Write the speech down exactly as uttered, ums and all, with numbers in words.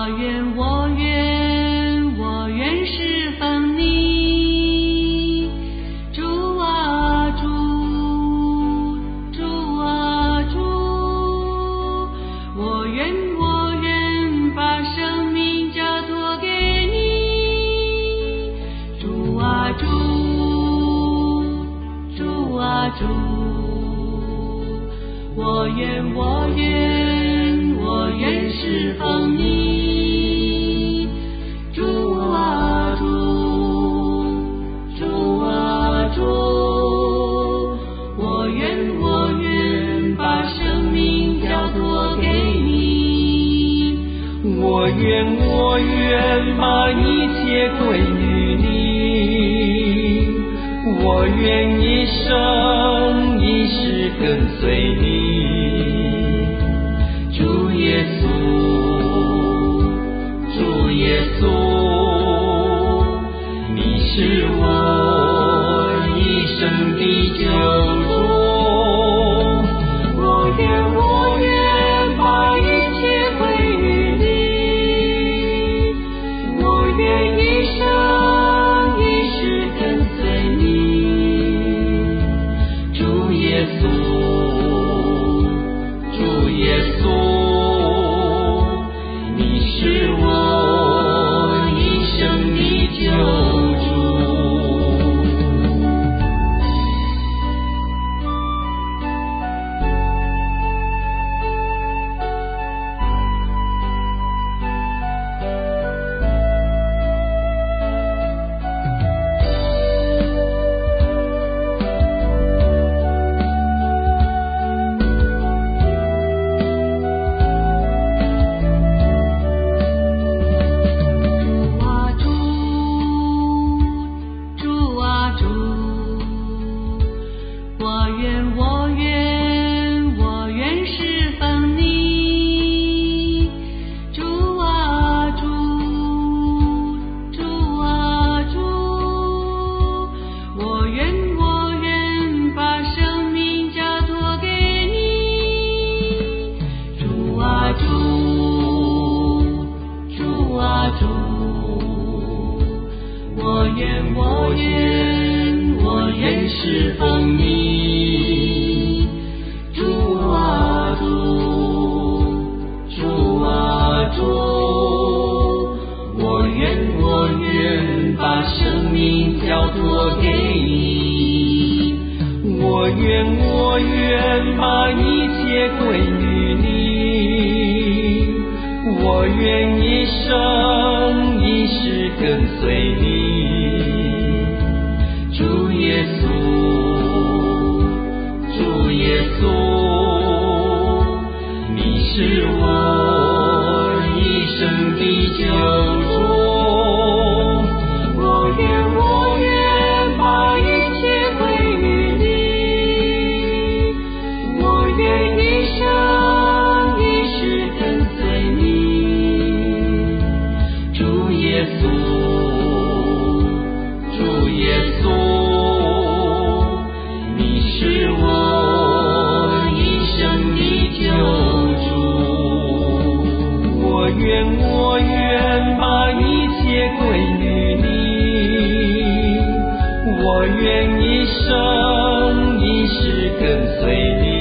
我愿我愿我愿侍奉你，主啊主，主啊主，我愿我愿把生命交托给你，主啊主，主啊主，我愿我愿我愿侍奉你，主啊主，主啊主，我愿我愿把生命交托给你， 我愿我愿把一切归于你，我愿一生一世跟随你，主耶稣，主耶稣，你是我一生的救主， 我愿我愿把一切归于你，我愿一生一世跟随你， 主耶稣，主耶稣，你是我一生的救主。 主啊主，主啊主，我愿我愿我愿侍奉你，主啊主，主啊主，我愿我愿把生命交托给你，主啊主，主啊主，我愿我愿我愿侍奉你，主啊主， 主啊主，我愿我愿把生命交托给你，我愿我愿把一切归于你，我愿一生一世跟随你，主耶稣，主耶稣，你是我一生的救主， 我愿我愿把一切归于你，我愿一生一世跟随你， 主耶稣，主耶稣，你是我一生的救主，我愿我愿把一切归于你，我愿一生一世跟随你，